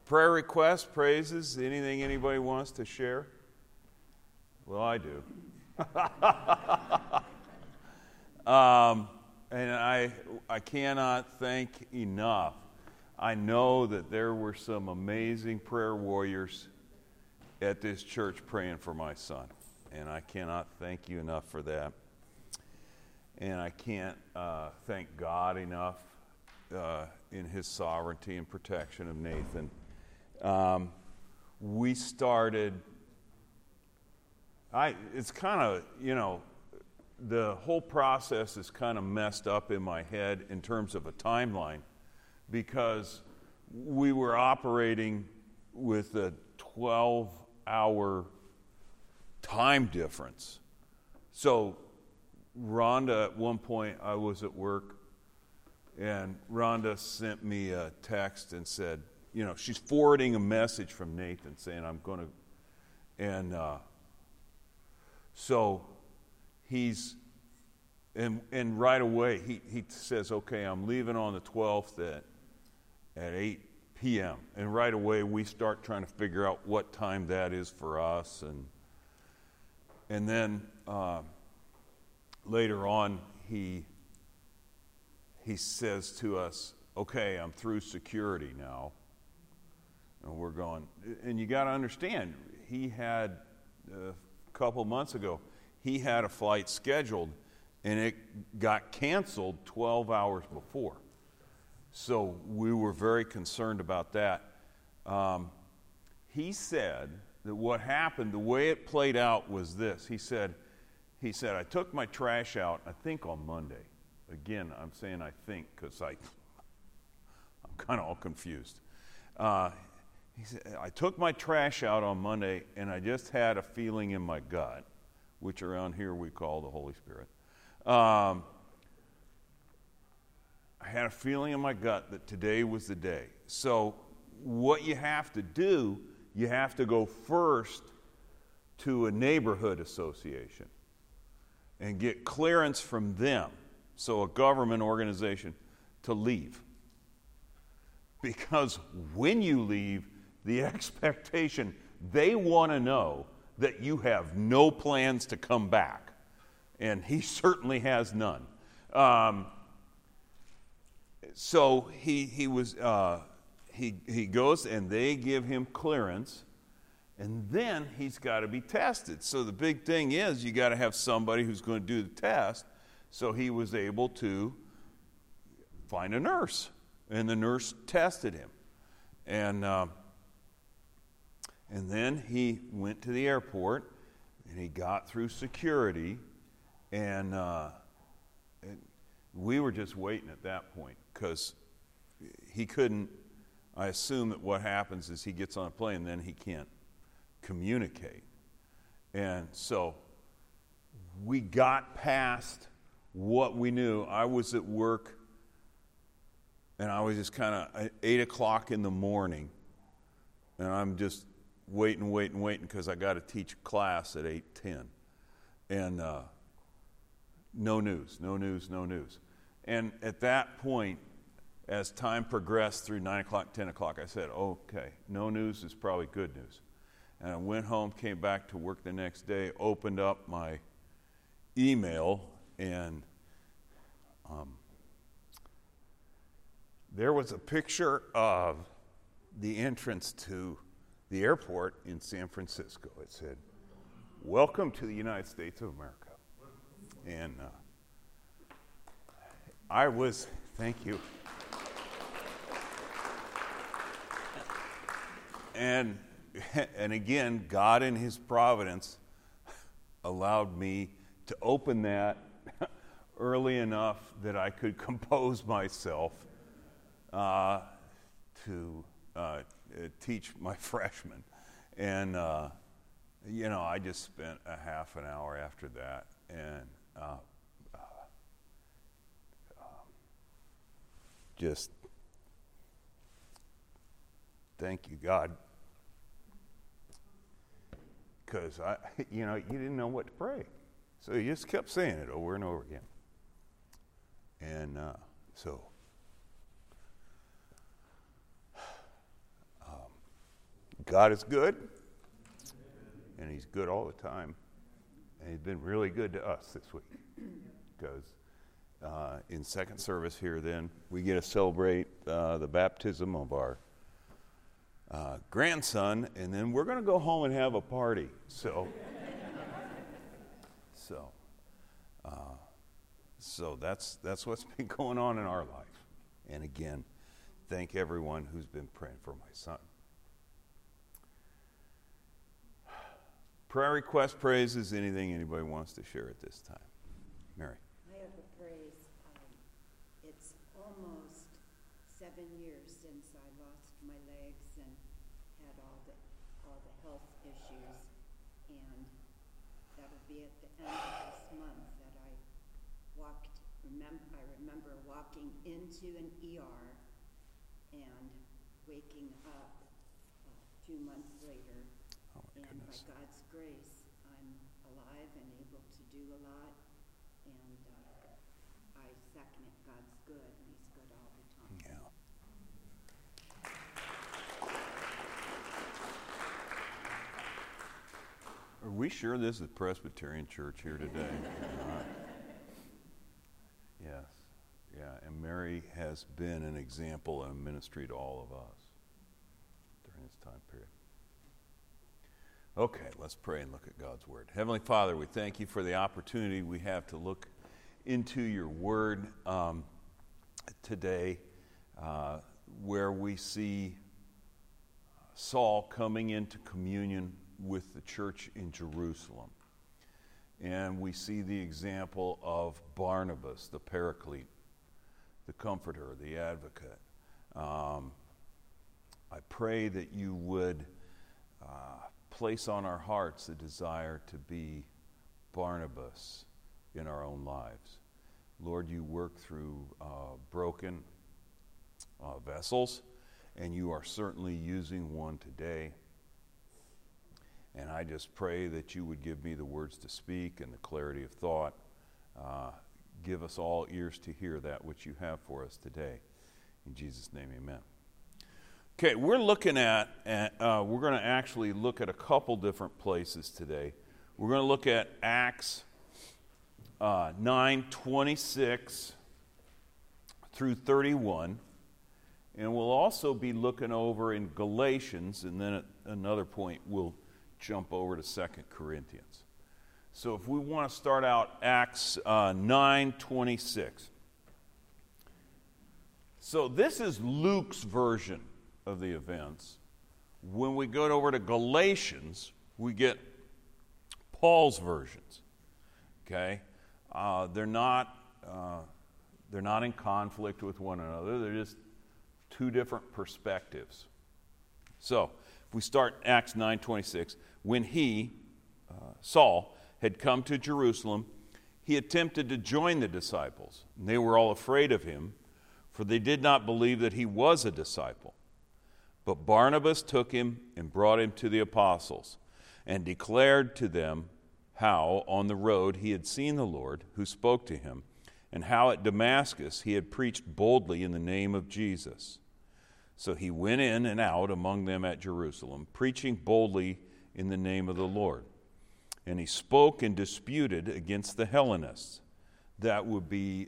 Prayer requests, praises, anything anybody wants to share? Well, I do. And I cannot thank enough. I know that there were some amazing prayer warriors at this church praying for my son. And I cannot thank you enough for that. And I can't thank God enough in his sovereignty and protection of Nathan. We started, it's kind of, the whole process is kind of messed up in my head in terms of a timeline, because we were operating with a 12-hour time difference. So Rhonda, at one point, I was at work, and Rhonda sent me a text and said, she's forwarding a message from Nathan saying, I'm going to, and so he's, and right away, he says, okay, I'm leaving on the 12th at 8 p.m. And right away, we start trying to figure out what time that is for us. And then later on, he says to us, okay, I'm through security now. And we're going, and you got to understand, he had, a couple months ago, he had a flight scheduled, and it got canceled 12 hours before. So we were very concerned about that. He said that what happened, the way it played out was this. He said, I took my trash out, I think on Monday. Again, I'm saying I think because I'm kind of all confused. He said, I took my trash out on Monday, and I just had a feeling in my gut, which around here we call the Holy Spirit. I had a feeling in my gut that today was the day. So what you have to do, you have to go first to a neighborhood association and get clearance from them, so a government organization, to leave. Because when you leave, the expectation, they want to know that you have no plans to come back. And he certainly has none. So he goes, and they give him clearance, and then he's got to be tested. So the big thing is you got to have somebody who's going to do the test. So he was able to find a nurse, and the nurse tested him. And then he went to the airport, and he got through security, and we were just waiting at that point because he couldn't. I assume that what happens is he gets on a plane, and then he can't communicate. And so we got past what we knew. I was at work, and I was just kind of at 8 o'clock in the morning, and I'm just waiting because I got to teach a class at 8:10. And no news. And at that point, as time progressed through 9 o'clock, 10 o'clock, I said, okay, no news is probably good news. And I went home, came back to work the next day, opened up my email, and there was a picture of the entrance to the airport in San Francisco. It said, "Welcome to the United States of America." And thank you. And again, God in his providence allowed me to open that early enough that I could compose myself to teach my freshmen. And, I just spent a half an hour after that, and just thank you, God. Because, you didn't know what to pray. So you just kept saying it over and over again. And God is good, and he's good all the time. And he's been really good to us this week, because in second service here then, we get to celebrate the baptism of our grandson, and then we're going to go home and have a party. So that's what's been going on in our life. And again, thank everyone who's been praying for my son. Prayer request, praises, anything anybody wants to share at this time. Mary. I have a praise. It's almost 7 years since I lost my legs and had all the health issues, and that'll be at the end of this month that I walked. I remember walking into an ER and waking up 2 months later. And by God's grace, I'm alive and able to do a lot. And I second it. God's good, and he's good all the time. Yeah. Are we sure this is Presbyterian Church here today? Yes. Yeah, and Mary has been an example and a ministry to all of us during this time period. Okay, let's pray and look at God's Word. Heavenly Father, we thank you for the opportunity we have to look into your Word today, where we see Saul coming into communion with the church in Jerusalem. And we see the example of Barnabas, the Paraclete, the Comforter, the Advocate. I pray that you would place on our hearts the desire to be Barnabas in our own lives. Lord, you work through broken vessels, and you are certainly using one today. And I just pray that you would give me the words to speak and the clarity of thought. Give us all ears to hear that which you have for us today. In Jesus' name, amen. Okay, we're looking at we're going to actually look at a couple different places today. We're going to look at Acts 9:26 through 31, and we'll also be looking over in Galatians, and then at another point we'll jump over to 2 Corinthians. So if we want to start out Acts 9:26. So this is Luke's version of the events. When we go over to Galatians, we get Paul's versions. Okay, they're not in conflict with one another. They're just two different perspectives. So if we start Acts 9:26, when he, Saul, had come to Jerusalem, he attempted to join the disciples, and they were all afraid of him, for they did not believe that he was a disciple. But Barnabas took him and brought him to the apostles, and declared to them how on the road he had seen the Lord, who spoke to him, and how at Damascus he had preached boldly in the name of Jesus. So he went in and out among them at Jerusalem, preaching boldly in the name of the Lord. And he spoke and disputed against the Hellenists. That would be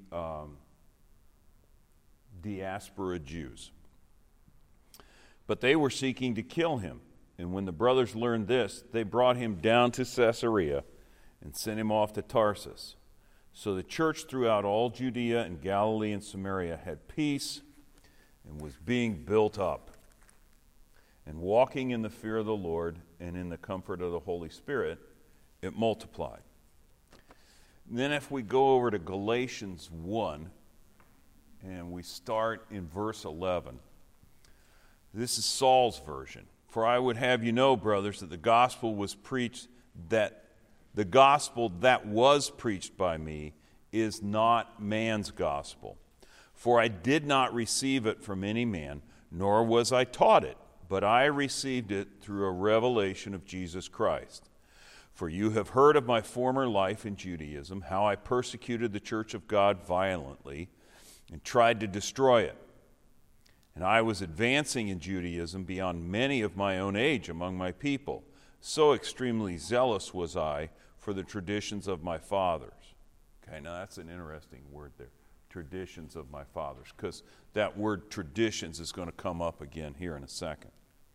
diaspora Jews. But they were seeking to kill him. And when the brothers learned this, they brought him down to Caesarea and sent him off to Tarsus. So the church throughout all Judea and Galilee and Samaria had peace and was being built up, and walking in the fear of the Lord and in the comfort of the Holy Spirit, it multiplied. And then if we go over to Galatians 1, and we start in verse 11, this is Saul's version. For I would have you know, brothers, that the gospel that was preached by me is not man's gospel. For I did not receive it from any man, nor was I taught it, but I received it through a revelation of Jesus Christ. For you have heard of my former life in Judaism, how I persecuted the church of God violently and tried to destroy it. And I was advancing in Judaism beyond many of my own age among my people. So extremely zealous was I for the traditions of my fathers. Okay, now that's an interesting word there, traditions of my fathers, because that word traditions is going to come up again here in a second.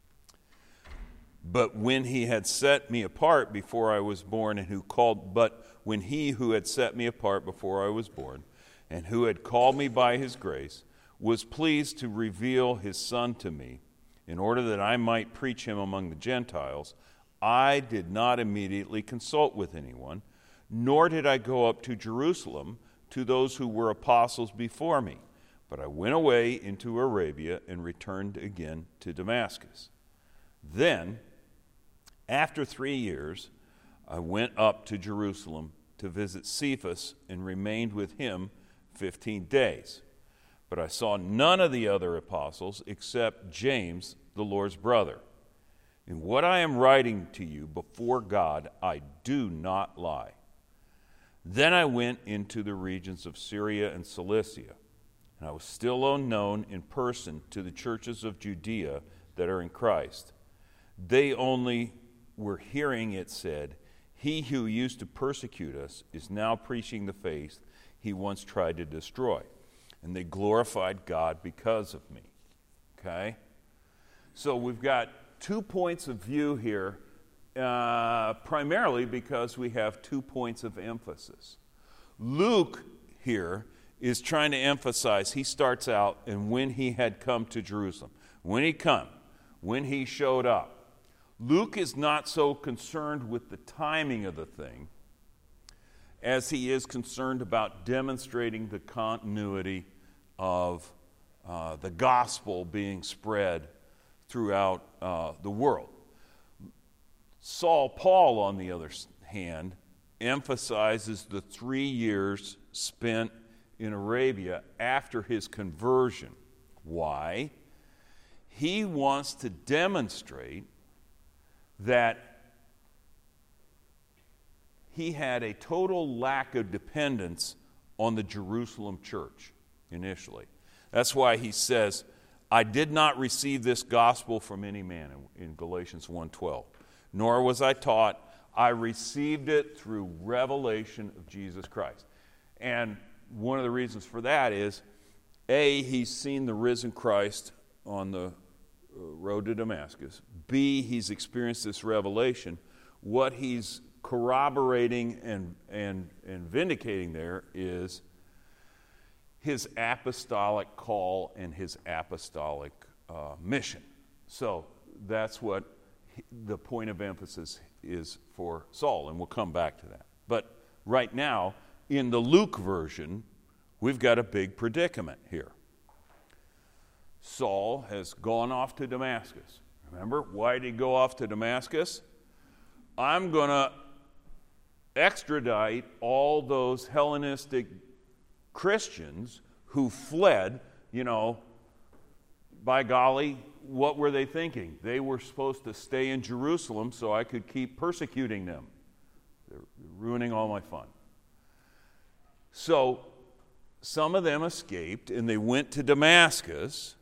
But when he had set me apart before I was born, when he who had set me apart before I was born, and who had called me by his grace, was pleased to reveal his Son to me, in order that I might preach him among the Gentiles, I did not immediately consult with anyone, nor did I go up to Jerusalem to those who were apostles before me. But I went away into Arabia and returned again to Damascus. Then, after 3 years, I went up to Jerusalem to visit Cephas and remained with him 15 days. But I saw none of the other apostles except James, the Lord's brother. In what I am writing to you before God, I do not lie. Then I went into the regions of Syria and Cilicia, and I was still unknown in person to the churches of Judea that are in Christ. They only were hearing it said, "He who used to persecute us is now preaching the faith he once tried to destroy." And they glorified God because of me. Okay? So we've got 2 points of view here, primarily because we have 2 points of emphasis. Luke here is trying to emphasize, he starts out, and when he had come to Jerusalem. When he showed up. Luke is not so concerned with the timing of the thing as he is concerned about demonstrating the continuity of the gospel being spread throughout the world. Paul, on the other hand, emphasizes the 3 years spent in Arabia after his conversion. Why? He wants to demonstrate that he had a total lack of dependence on the Jerusalem church initially. That's why he says, I did not receive this gospel from any man in Galatians 1:12, nor was I taught. I received it through revelation of Jesus Christ. And one of the reasons for that is, A, he's seen the risen Christ on the road to Damascus. B, he's experienced this revelation. What he's corroborating and vindicating there is his apostolic call and his apostolic mission. So that's what the point of emphasis is for Saul, and we'll come back to that. But right now, in the Luke version, we've got a big predicament here. Saul has gone off to Damascus. Remember, why did he go off to Damascus? I'm going to extradite all those Hellenistic Christians who fled. By golly, what were they thinking? They were supposed to stay in Jerusalem so I could keep persecuting them. They're ruining all my fun. So some of them escaped and they went to Damascus.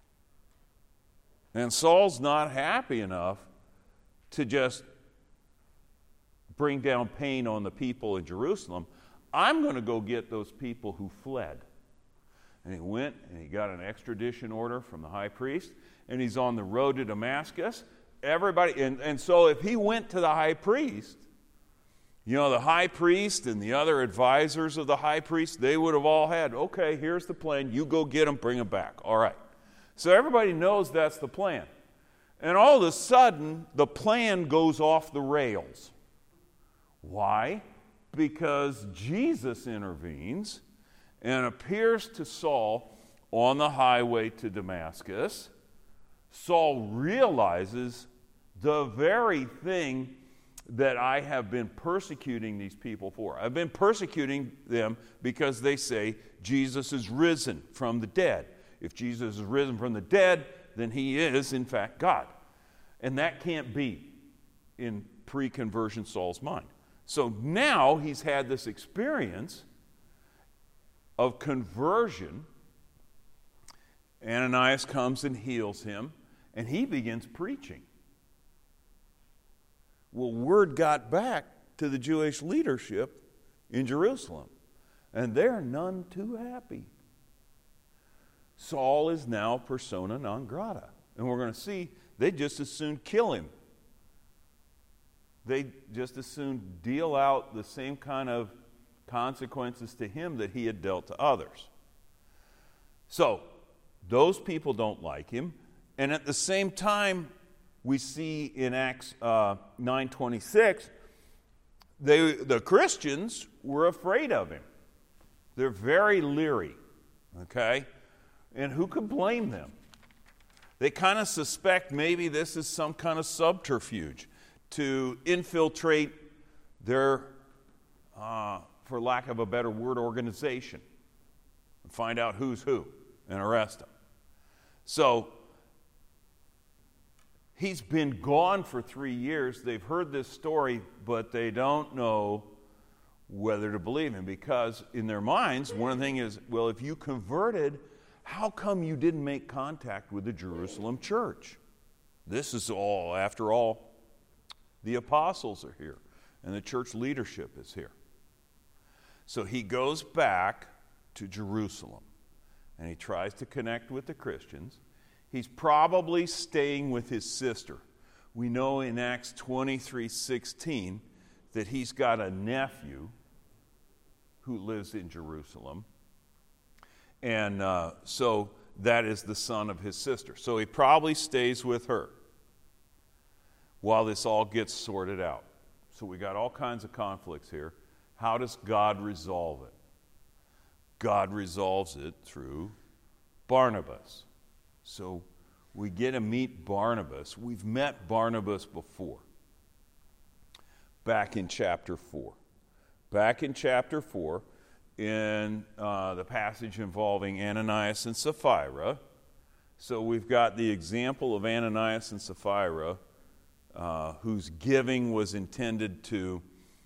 And Saul's not happy enough to just bring down pain on the people in Jerusalem. I'm going to go get those people who fled. And he went and he got an extradition order from the high priest, and he's on the road to Damascus. Everybody, and so if he went to the high priest, the high priest and the other advisors of the high priest, they would have all had, okay, here's the plan. You go get them, bring them back. All right. So everybody knows that's the plan. And all of a sudden, the plan goes off the rails. Why? Because Jesus intervenes and appears to Saul on the highway to Damascus. Saul realizes the very thing that I have been persecuting these people for. I've been persecuting them because they say Jesus is risen from the dead. If Jesus is risen from the dead, then he is, in fact, God. And that can't be in pre-conversion Saul's mind. So now he's had this experience of conversion, Ananias comes and heals him, and he begins preaching. Well, word got back to the Jewish leadership in Jerusalem, and they're none too happy. Saul is now persona non grata, and we're going to see they just as soon kill him. They just as soon deal out the same kind of consequences to him that he had dealt to others. So, those people don't like him, and at the same time, we see in Acts 9:26, the Christians were afraid of him. They're very leery, okay? And who could blame them? They kind of suspect maybe this is some kind of subterfuge to infiltrate their, for lack of a better word, organization and find out who's who and arrest them. So, he's been gone for 3 years. They've heard this story, but they don't know whether to believe him because in their minds, one of the things is, well, if you converted, how come you didn't make contact with the Jerusalem church? This is all, after all, the apostles are here and the church leadership is here. So he goes back to Jerusalem and he tries to connect with the Christians. He's probably staying with his sister. We know in Acts 23:16 that he's got a nephew who lives in Jerusalem. And so that is the son of his sister. So he probably stays with her while this all gets sorted out. So we got all kinds of conflicts here. How does God resolve it? God resolves it through Barnabas. So we get to meet Barnabas. We've met Barnabas before, back in chapter 4. Back in chapter 4, in the passage involving Ananias and Sapphira. So we've got the example of Ananias and Sapphira, whose giving was intended to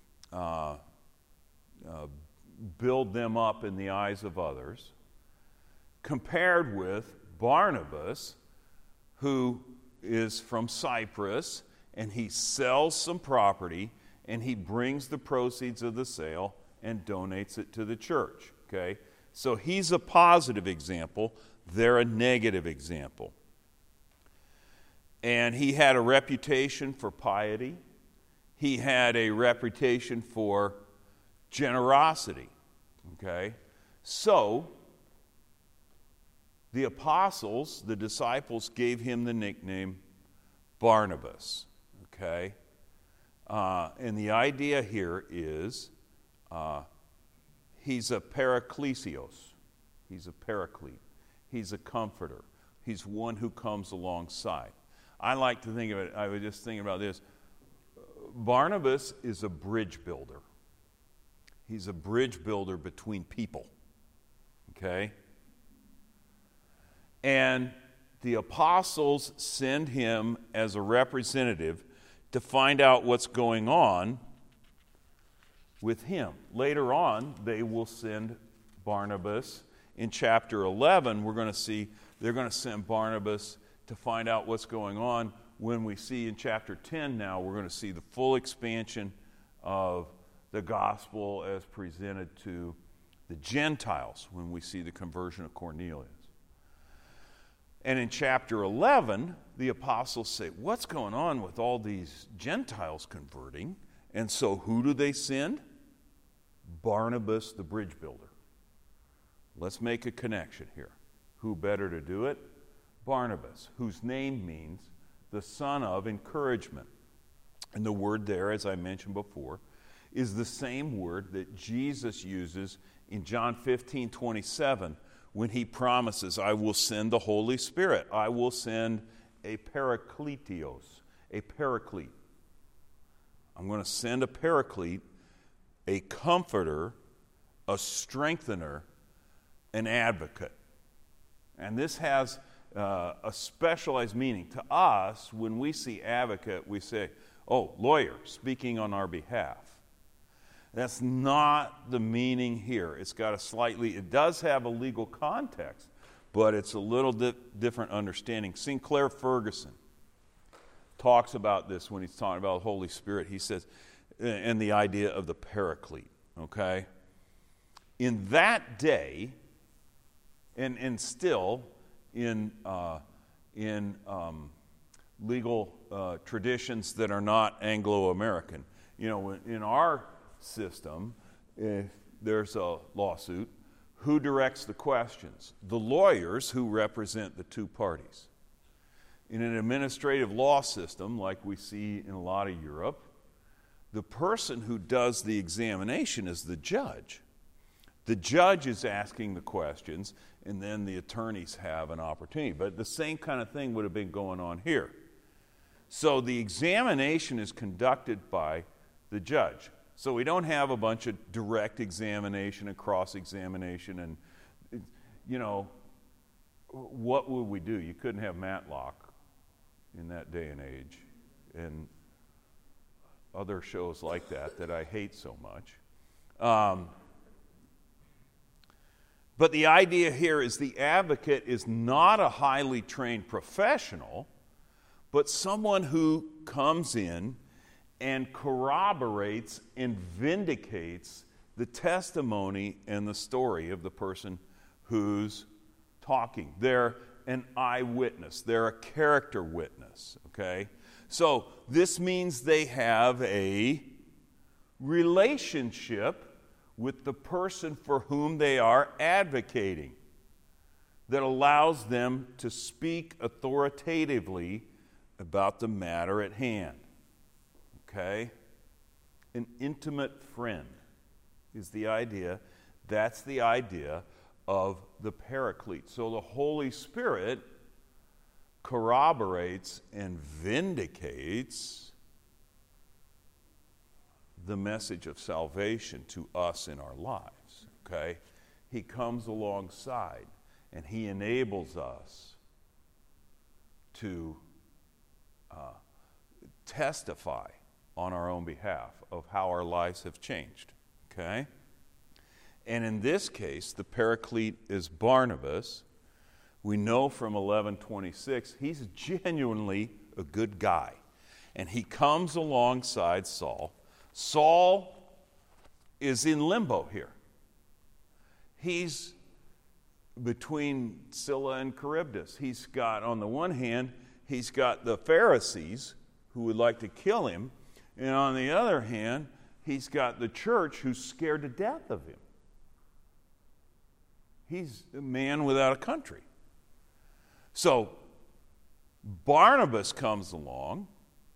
build them up in the eyes of others, compared with Barnabas, who is from Cyprus, and he sells some property, and he brings the proceeds of the sale and donates it to the church, okay? So he's a positive example. They're a negative example. And he had a reputation for piety. He had a reputation for generosity, okay? So the apostles, the disciples, gave him the nickname Barnabas, okay? And the idea here is he's a parakletos. He's a paraclete. He's a comforter. He's one who comes alongside. I like to think of it, I was just thinking about this. Barnabas is a bridge builder. He's a bridge builder between people, okay? And the apostles send him as a representative to find out what's going on with him. Later on, they will send Barnabas. In chapter 11, we're going to see they're going to send Barnabas to find out what's going on. When we see in chapter 10 now, we're going to see the full expansion of the gospel as presented to the Gentiles when we see the conversion of Cornelius. And in chapter 11, the apostles say, what's going on with all these Gentiles converting? And so who do they send? Barnabas, the bridge builder. Let's make a connection here. Who better to do it? Barnabas, whose name means the son of encouragement. And the word there, as I mentioned before, is the same word that Jesus uses in John 15:27 when he promises, I will send the Holy Spirit. I will send a parakletos, a paraclete. I'm going to send a paraclete, a comforter, a strengthener, an advocate. And this has a specialized meaning. To us, when we see advocate, we say, oh, lawyer speaking on our behalf. That's not the meaning here. It does have a legal context, but it's a little different understanding. Sinclair Ferguson talks about this when he's talking about the Holy Spirit. He says, and the idea of the Paraclete, okay? In that day, and still in legal traditions that are not Anglo-American, in our system, if there's a lawsuit, who directs the questions? The lawyers who represent the two parties. In an administrative law system, like we see in a lot of Europe, the person who does the examination is the judge. The judge is asking the questions, and then the attorneys have an opportunity. But the same kind of thing would have been going on here. So the examination is conducted by the judge. So we don't have a bunch of direct examination and cross-examination and, what would we do? You couldn't have Matlock in that day and age and other shows like that I hate so much. But the idea here is the advocate is not a highly trained professional, but someone who comes in and corroborates and vindicates the testimony and the story of the person who's talking. They're an eyewitness. They're a character witness, okay? So this means they have a relationship with the person for whom they are advocating that allows them to speak authoritatively about the matter at hand. Okay? An intimate friend is the idea. That's the idea of the Paraclete. So the Holy Spirit corroborates and vindicates the message of salvation to us in our lives. Okay? He comes alongside and he enables us to testify on our own behalf of how our lives have changed. Okay? And in this case, the Paraclete is Barnabas. We know from 11:26 he's genuinely a good guy. And he comes alongside Saul. Saul is in limbo here. He's between Scylla and Charybdis. He's got, on the one hand, he's got the Pharisees who would like to kill him. And on the other hand, he's got the church who's scared to death of him. He's a man without a country. So Barnabas comes along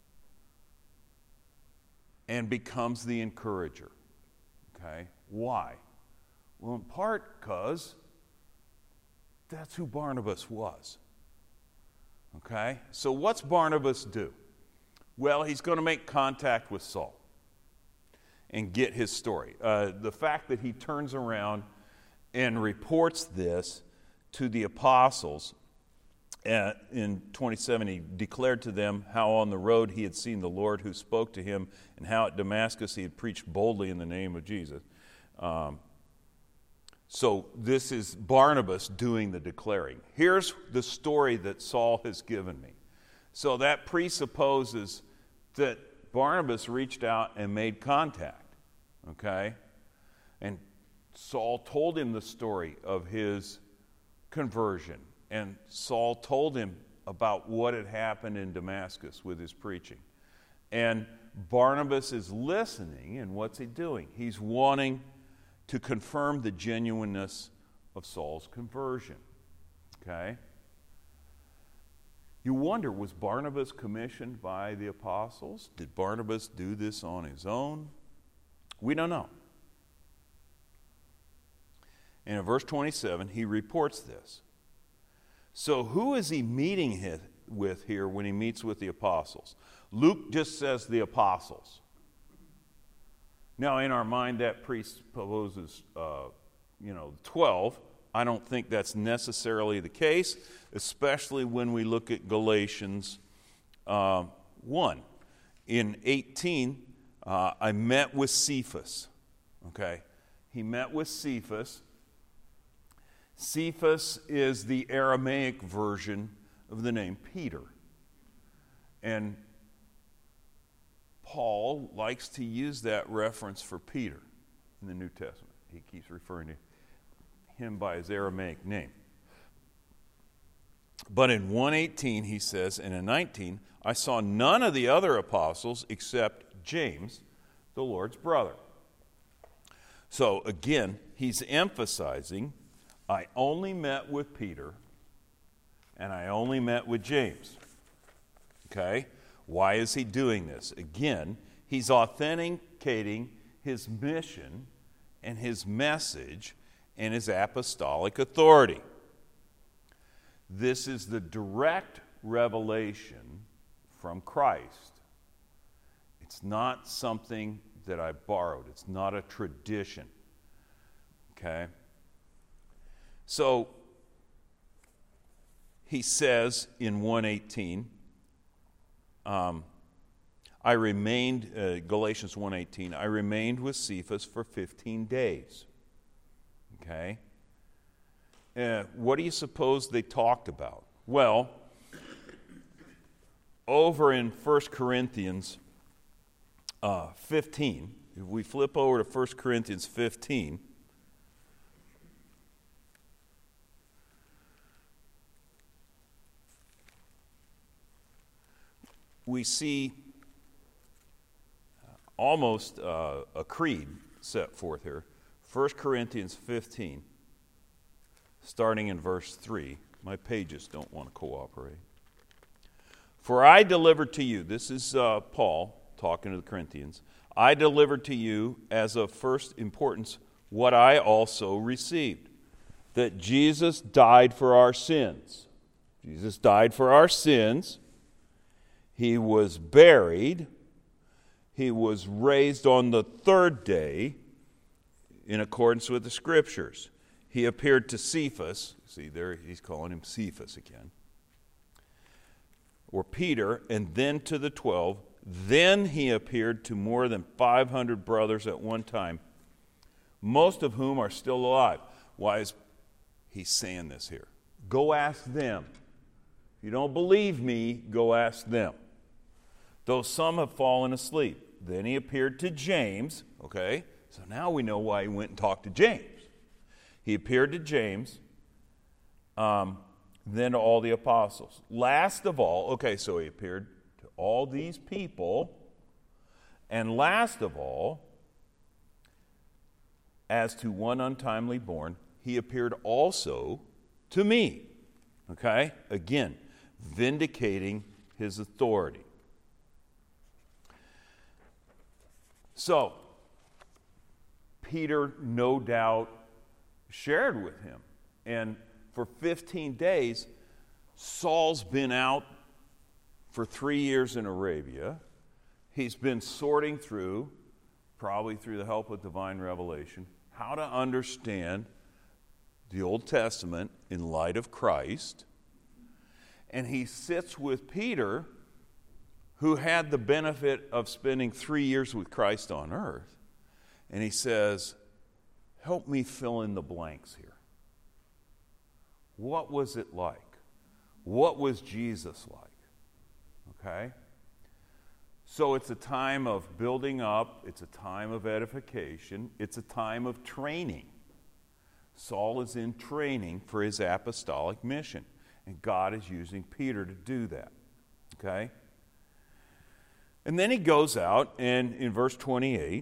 and becomes the encourager. Okay? Why? Well, in part because that's who Barnabas was. Okay? So what's Barnabas do? Well, he's going to make contact with Saul and get his story. The fact that he turns around and reports this to the apostles, in 27, he declared to them how on the road he had seen the Lord who spoke to him, and how at Damascus he had preached boldly in the name of Jesus. So this is Barnabas doing the declaring. Here's the story that Saul has given me. So that presupposes that Barnabas reached out and made contact, okay? And Saul told him the story of his conversion. And Saul told him about what had happened in Damascus with his preaching. And Barnabas is listening, and what's he doing? He's wanting to confirm the genuineness of Saul's conversion. Okay? You wonder, was Barnabas commissioned by the apostles? Did Barnabas do this on his own? We don't know. And in verse 27, he reports this. So who is he meeting with here when he meets with the apostles? Luke just says the apostles. Now, in our mind, that presupposes, 12. I don't think that's necessarily the case, especially when we look at Galatians 1. In 18, I met with Cephas. Okay? He met with Cephas. Cephas is the Aramaic version of the name Peter. And Paul likes to use that reference for Peter in the New Testament. He keeps referring to him by his Aramaic name. But in 1:18 he says, and in 19, I saw none of the other apostles except James, the Lord's brother. So again, he's emphasizing, I only met with Peter and I only met with James. Okay? Why is he doing this? Again, he's authenticating his mission and his message and his apostolic authority. This is the direct revelation from Christ. It's not something that I borrowed. It's not a tradition. Okay? So, he says in 1:18, I remained, Galatians 1:18, I remained with Cephas for 15 days. Okay? What do you suppose they talked about? Well, over in 1 Corinthians 15, if we flip over to 1 Corinthians 15, we see almost a creed set forth here. 1 Corinthians 15, starting in verse 3. My pages don't want to cooperate. For I delivered to you, this is Paul talking to the Corinthians, I delivered to you as of first importance what I also received, that Jesus died for our sins. Jesus died for our sins. He was buried. He was raised on the third day in accordance with the Scriptures. He appeared to Cephas. See there, he's calling him Cephas again. Or Peter, and then to the 12. Then he appeared to more than 500 brothers at one time, most of whom are still alive. Why is he saying this here? Go ask them. If you don't believe me, go ask them. Though some have fallen asleep. Then he appeared to James. Okay, so now we know why he went and talked to James. He appeared to James, then to all the apostles. Last of all, okay, so he appeared to all these people, and last of all, as to one untimely born, he appeared also to me. Okay, again, vindicating his authority. So, Peter no doubt shared with him. And for 15 days, Saul's been out for 3 years in Arabia. He's been sorting through, probably through the help of divine revelation, how to understand the Old Testament in light of Christ. And he sits with Peter, who had the benefit of spending 3 years with Christ on earth. And he says, help me fill in the blanks here. What was it like? What was Jesus like? Okay? So it's a time of building up. It's a time of edification. It's a time of training. Saul is in training for his apostolic mission. And God is using Peter to do that. Okay? And then he goes out, and in verse 28,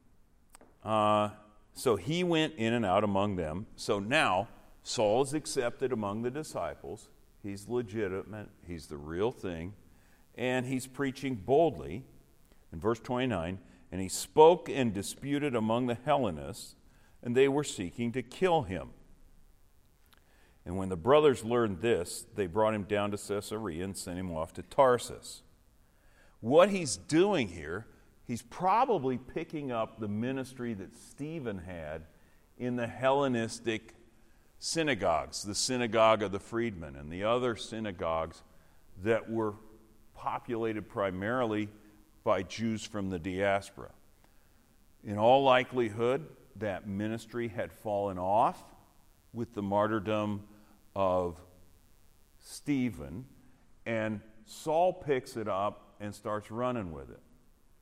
so he went in and out among them. So now, Saul is accepted among the disciples. He's legitimate. He's the real thing. And he's preaching boldly. In verse 29, and he spoke and disputed among the Hellenists, and they were seeking to kill him. And when the brothers learned this, they brought him down to Caesarea and sent him off to Tarsus. What he's doing here, he's probably picking up the ministry that Stephen had in the Hellenistic synagogues, the synagogue of the freedmen and the other synagogues that were populated primarily by Jews from the diaspora. In all likelihood, that ministry had fallen off with the martyrdom of Stephen, and Saul picks it up and starts running with it.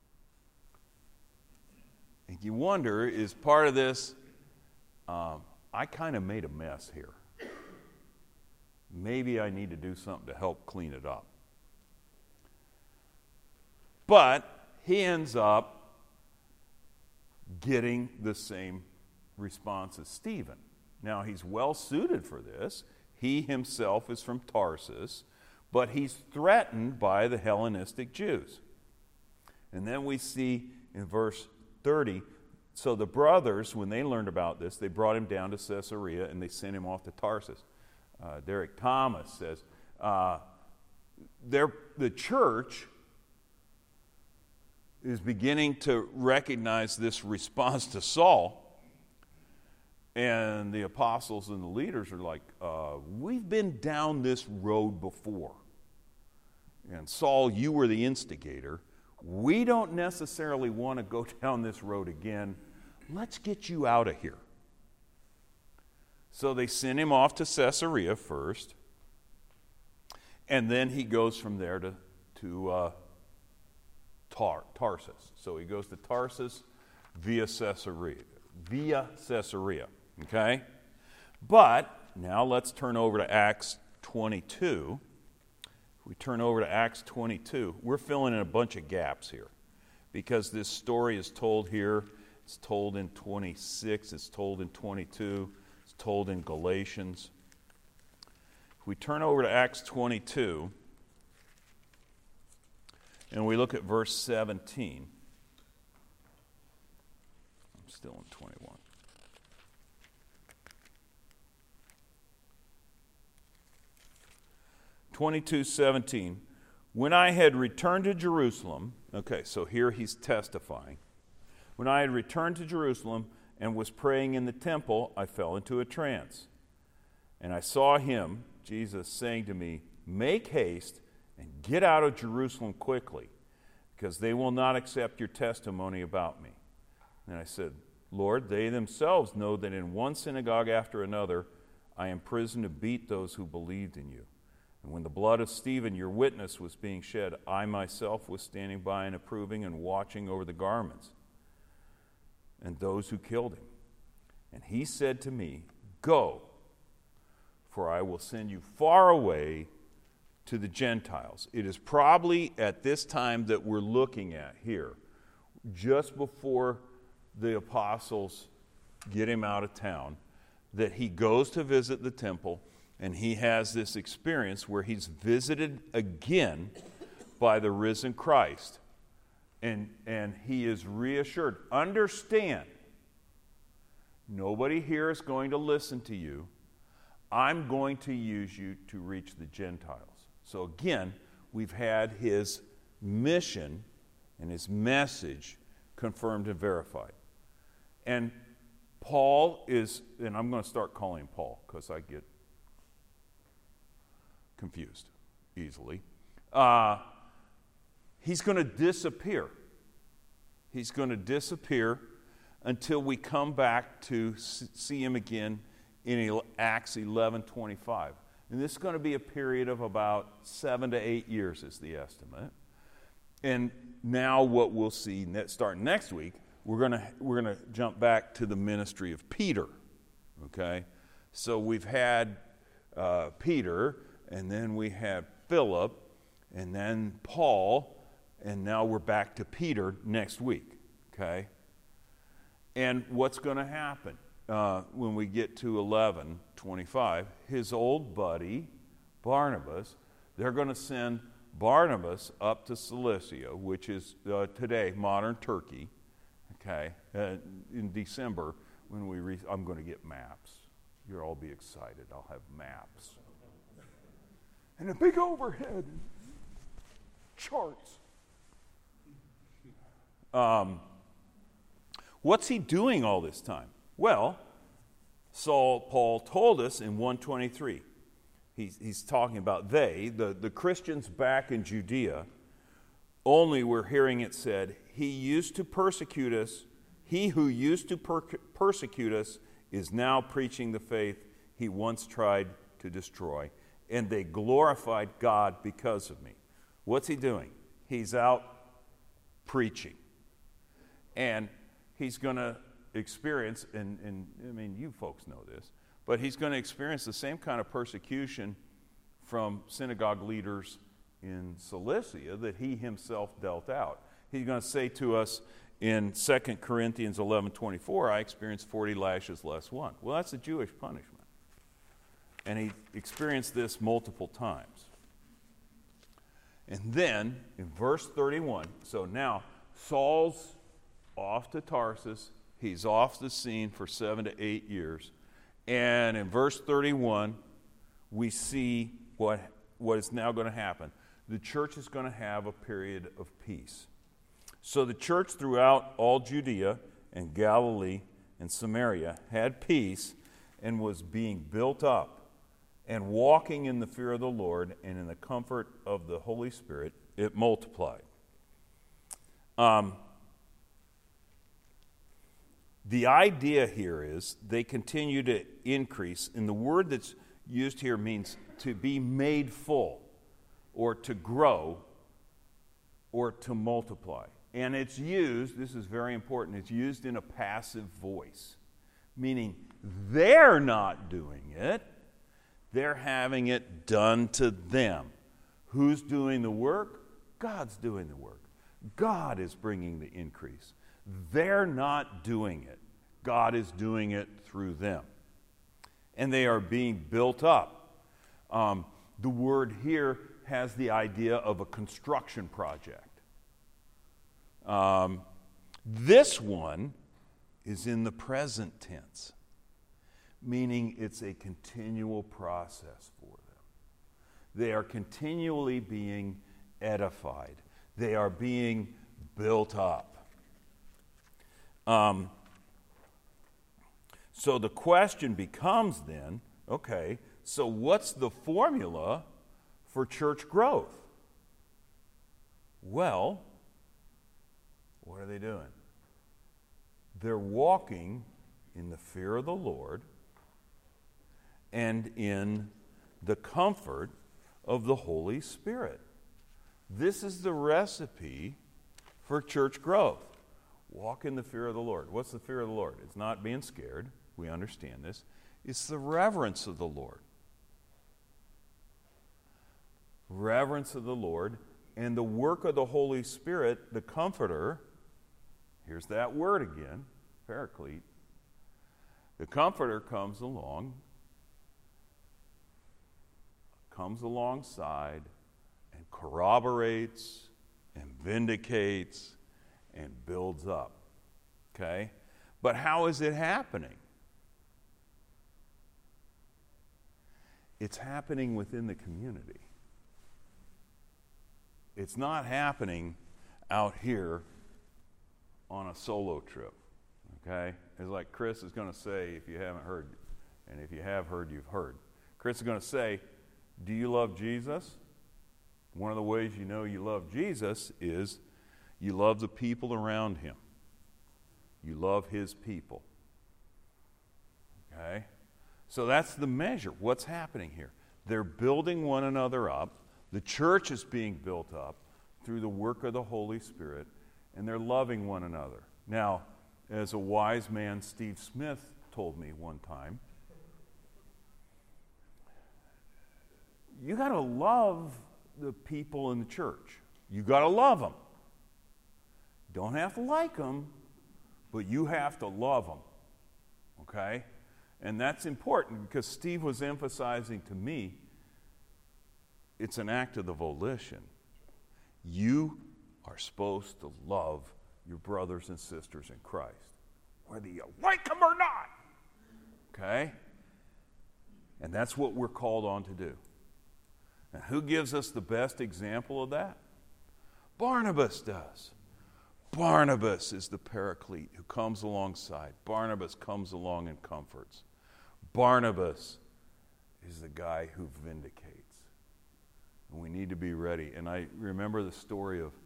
And you wonder, is part of this, I kind of made a mess here. Maybe I need to do something to help clean it up. But he ends up getting the same response as Stephen. Now, he's well suited for this. He himself is from Tarsus, but he's threatened by the Hellenistic Jews. And then we see in verse 30, so the brothers, when they learned about this, they brought him down to Caesarea and they sent him off to Tarsus. Derek Thomas says, the church is beginning to recognize this response to Saul. And the apostles and the leaders are like, we've been down this road before. And Saul, you were the instigator. We don't necessarily want to go down this road again. Let's get you out of here. So they send him off to Caesarea first. And then he goes from there to Tarsus. So he goes to Tarsus via Caesarea. Okay? But now let's turn over to Acts 22. We turn over to Acts 22. We're filling in a bunch of gaps here because this story is told here. It's told in 26. It's told in 22. It's told in Galatians. If we turn over to Acts 22 and we look at verse 17. I'm still in 21. (22:17) When I had returned to Jerusalem, okay, so here he's testifying. When I had returned to Jerusalem and was praying in the temple, I fell into a trance. And I saw him, Jesus, saying to me, make haste and get out of Jerusalem quickly, because they will not accept your testimony about me. And I said, Lord, they themselves know that in one synagogue after another I imprisoned to beat those who believed in you. And when the blood of Stephen, your witness, was being shed, I myself was standing by and approving and watching over the garments and those who killed him. And he said to me, go, for I will send you far away to the Gentiles. It is probably at this time that we're looking at here, just before the apostles get him out of town, that he goes to visit the temple. And he has this experience where he's visited again by the risen Christ. And he is reassured. Understand, nobody here is going to listen to you. I'm going to use you to reach the Gentiles. So again, we've had his mission and his message confirmed and verified. And Paul is, and I'm going to start calling him Paul because I get confused easily. He's going to disappear. He's going to disappear until we come back to see him again in Acts 11:25. And this is going to be a period of about 7 to 8 years is the estimate. And now what we'll see starting next week, we're going to jump back to the ministry of Peter. Okay? So we've had Peter, and then we have Philip, and then Paul, and now we're back to Peter next week, okay? And what's going to happen when we get to 11:25? His old buddy, Barnabas, they're going to send Barnabas up to Cilicia, which is today modern Turkey, okay? In December, when I'm going to get maps. You'll all be excited. I'll have maps. And a big overhead charts. What's he doing all this time? Well, Paul told us in 1:23. He's talking about the Christians back in Judea, only we're hearing it said, he who used to persecute us is now preaching the faith he once tried to destroy, and they glorified God because of me. What's he doing? He's out preaching. And he's going to experience, and I mean, you folks know this, but he's going to experience the same kind of persecution from synagogue leaders in Cilicia that he himself dealt out. He's going to say to us in 2 Corinthians 11:24, I experienced 40 lashes less one. Well, that's a Jewish punishment. And he experienced this multiple times. And then, in verse 31, so now Saul's off to Tarsus. He's off the scene for 7 to 8 years. And in verse 31, we see what is now going to happen. The church is going to have a period of peace. So the church throughout all Judea and Galilee and Samaria had peace and was being built up and walking in the fear of the Lord and in the comfort of the Holy Spirit. It multiplied. The idea here is they continue to increase, and the word that's used here means to be made full, or to grow, or to multiply. And it's used, this is very important, it's used in a passive voice, meaning they're not doing it, they're having it done to them. Who's doing the work? God's doing the work. God is bringing the increase. They're not doing it. God is doing it through them. And they are being built up. The word here has the idea of a construction project. This one is in the present tense, meaning it's a continual process for them. They are continually being edified. They are being built up. So the question becomes then, okay, so what's the formula for church growth? Well, what are they doing? They're walking in the fear of the Lord and in the comfort of the Holy Spirit. This is the recipe for church growth. Walk in the fear of the Lord. What's the fear of the Lord? It's not being scared. We understand this. It's the reverence of the Lord. Reverence of the Lord and the work of the Holy Spirit, the Comforter. Here's that word again, Paraclete. The Comforter comes alongside and corroborates and vindicates and builds up. Okay? But how is it happening? It's happening within the community. It's not happening out here on a solo trip. Okay? It's like Chris is going to say, if you haven't heard, and if you have heard, you've heard. Chris is going to say, do you love Jesus? One of the ways you know you love Jesus is you love the people around him. You love his people. Okay? So that's the measure. What's happening here? They're building one another up. The church is being built up through the work of the Holy Spirit, and they're loving one another. Now, as a wise man, Steve Smith told me one time, you got to love the people in the church. You got to love them. Don't have to like them, but you have to love them. Okay? And that's important because Steve was emphasizing to me it's an act of the volition. You are supposed to love your brothers and sisters in Christ, whether you like them or not. Okay? And that's what we're called on to do. And who gives us the best example of that? Barnabas does. Barnabas is the Paraclete who comes alongside. Barnabas comes along and comforts. Barnabas is the guy who vindicates. And we need to be ready. And I remember the story of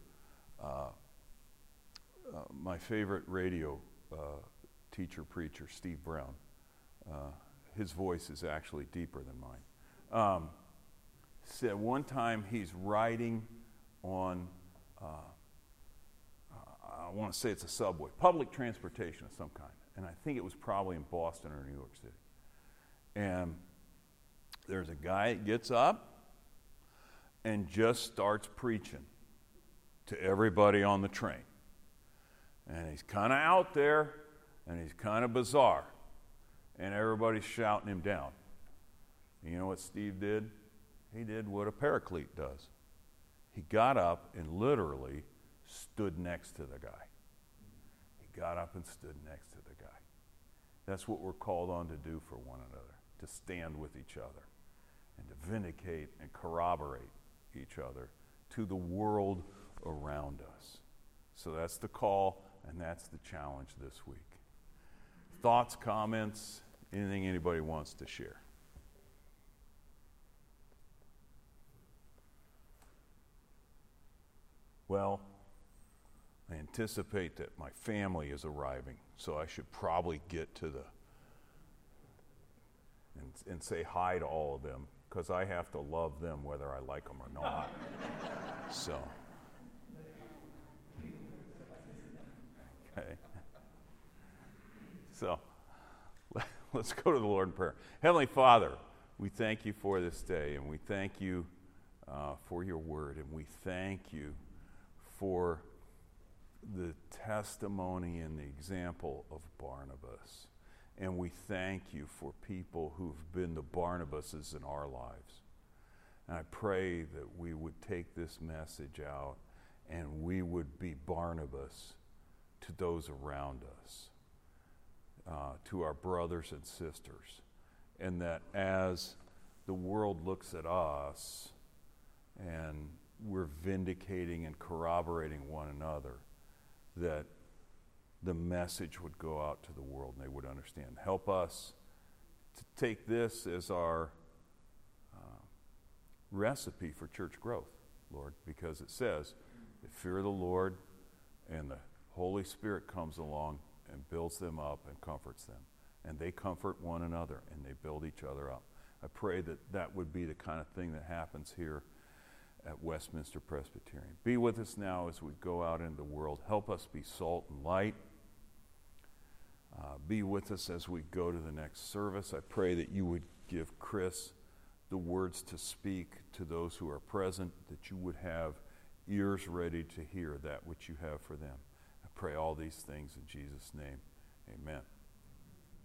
my favorite radio teacher, preacher, Steve Brown. his voice is actually deeper than mine. Said one time he's riding on, I want to say it's a subway, public transportation of some kind. And I think it was probably in Boston or New York City. And there's a guy that gets up and just starts preaching to everybody on the train. And he's kind of out there, and he's kind of bizarre. And everybody's shouting him down. You know what Steve did? He did what a paraclete does. He got up and literally stood next to the guy. He got up and stood next to the guy. That's what we're called on to do for one another, to stand with each other and to vindicate and corroborate each other to the world around us. So that's the call, and that's the challenge this week. Thoughts, comments, anything anybody wants to share? Well, I anticipate that my family is arriving, so I should probably get to and say hi to all of them, because I have to love them whether I like them or not. So, okay. So, let's go to the Lord in prayer. Heavenly Father, we thank you for this day, and we thank you for your word, and we thank you for the testimony and the example of Barnabas. And we thank you for people who've been the Barnabases in our lives. And I pray that we would take this message out and we would be Barnabas to those around us, to our brothers and sisters. And that as the world looks at us and we're vindicating and corroborating one another, that the message would go out to the world and they would understand. Help us to take this as our recipe for church growth, Lord, because it says the fear of the Lord and the Holy Spirit comes along and builds them up and comforts them. And they comfort one another and they build each other up. I pray that that would be the kind of thing that happens here at Westminster Presbyterian. Be with us now as we go out into the world. Help us be salt and light. Be with us as we go to the next service. I pray that you would give Chris the words to speak to those who are present, that you would have ears ready to hear that which you have for them. I pray all these things in Jesus' name. Amen.